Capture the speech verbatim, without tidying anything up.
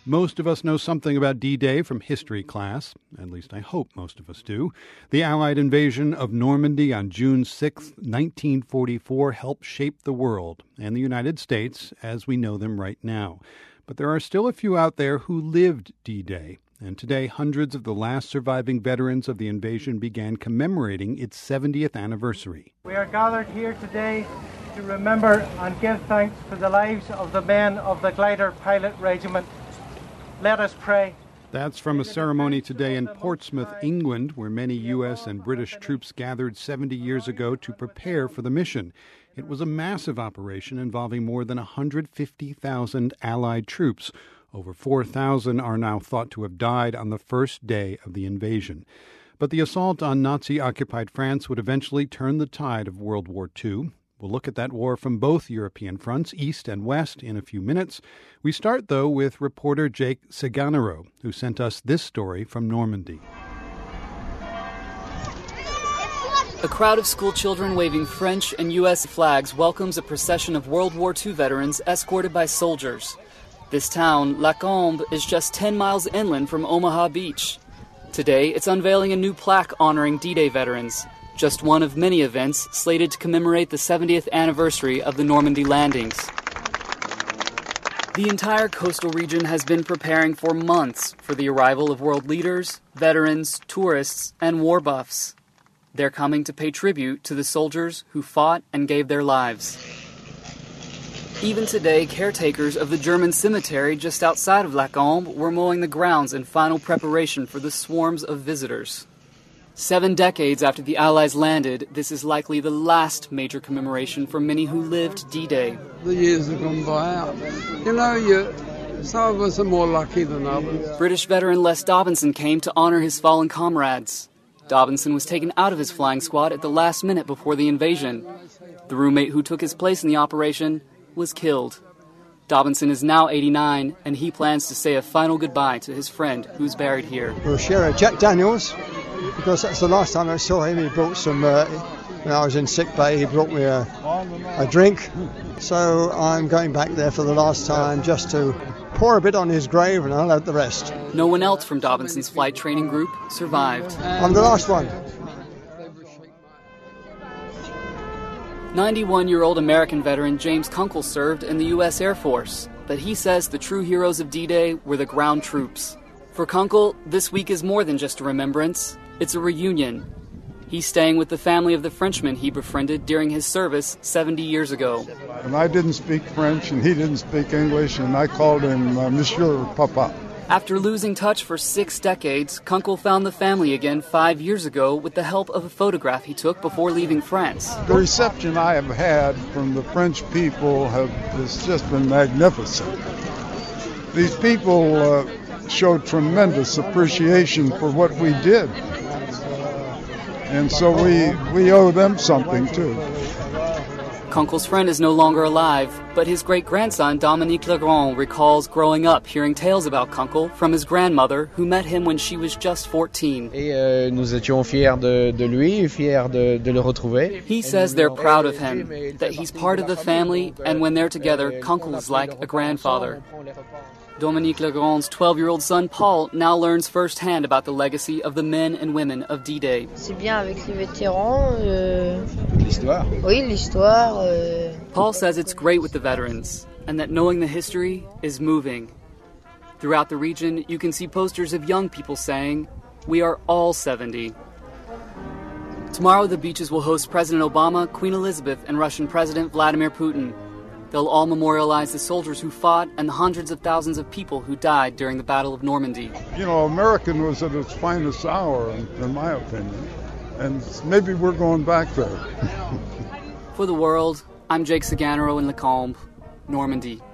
Most of us know something about D-Day from history class. At least I hope most of us do. The Allied invasion of Normandy on June sixth, nineteen forty-four helped shape the world and the United States as we know them right now. But there are still a few out there who lived D-Day. And today, hundreds of the last surviving veterans of the invasion began commemorating its seventieth anniversary. We are gathered here today to remember and give thanks for the lives of the men of the Glider Pilot Regiment. Let us pray. That's from a ceremony today in Portsmouth, England, where many U S and British troops gathered seventy years ago to prepare for the mission. It was a massive operation involving more than one hundred fifty thousand Allied troops. Over four thousand are now thought to have died on the first day of the invasion. But the assault on Nazi-occupied France would eventually turn the tide of World War Two. We'll look at that war from both European fronts, East and West, in a few minutes. We start, though, with reporter Jake Ceganero, who sent us this story from Normandy. A crowd of school children waving French and U S flags welcomes a procession of World War Two veterans escorted by soldiers. This town, Lacombe, is just ten miles inland from Omaha Beach. Today, it's unveiling a new plaque honoring D-Day veterans, just one of many events slated to commemorate the seventieth anniversary of the Normandy landings. The entire coastal region has been preparing for months for the arrival of world leaders, veterans, tourists, and war buffs. They're coming to pay tribute to the soldiers who fought and gave their lives. Even today, caretakers of the German cemetery just outside of Lacombe were mowing the grounds in final preparation for the swarms of visitors. Seven decades after the Allies landed, this is likely the last major commemoration for many who lived D-Day. The years have gone by out. You know, you, some of us are more lucky than others. British veteran Les Dobinson came to honor his fallen comrades. Dobinson was taken out of his flying squad at the last minute before the invasion. The roommate who took his place in the operation was killed. Dobinson is now eighty-nine, and he plans to say a final goodbye to his friend who's buried here. We'll share a Jack Daniels, because that's the last time I saw him. He brought some, uh, when I was in sick bay, he brought me a, a drink. So I'm going back there for the last time just to pour a bit on his grave, and I'll have the rest. No one else from Dobinson's flight training group survived. I'm the last one. ninety-one-year-old American veteran James Kunkel served in the U S Air Force, but he says the true heroes of D-Day were the ground troops. For Kunkel, this week is more than just a remembrance, it's a reunion. He's staying with the family of the Frenchman he befriended during his service seventy years ago. And I didn't speak French and he didn't speak English, and I called him uh, Monsieur Papa. After losing touch for six decades, Kunkel found the family again five years ago with the help of a photograph he took before leaving France. The reception I have had from the French people have has just been magnificent. These people uh, showed tremendous appreciation for what we did. And so we, we owe them something, too. Kunkel's friend is no longer alive, but his great-grandson, Dominique Legrand, recalls growing up hearing tales about Kunkel from his grandmother, who met him when she was just fourteen. Et euh, nous étions fiers de, de lui, fiers de, de le retrouver. He says they're proud of him, that he's part of the family, and when they're together, Kunkel is like a grandfather. Dominique Legrand's twelve-year-old son, Paul, now learns firsthand about the legacy of the men and women of D-Day. C'est bien avec les vétérans. Euh... L'histoire. Oui, l'histoire. Euh... Paul says it's great with the veterans, and that knowing the history is moving. Throughout the region, you can see posters of young people saying, "We are all seventy." Tomorrow, the beaches will host President Obama, Queen Elizabeth, and Russian President Vladimir Putin. They'll all memorialize the soldiers who fought and the hundreds of thousands of people who died during the Battle of Normandy. You know, American was at its finest hour, in, in my opinion, and maybe we're going back there. For the world, I'm Jake Ceganero in Lacombe, Normandy.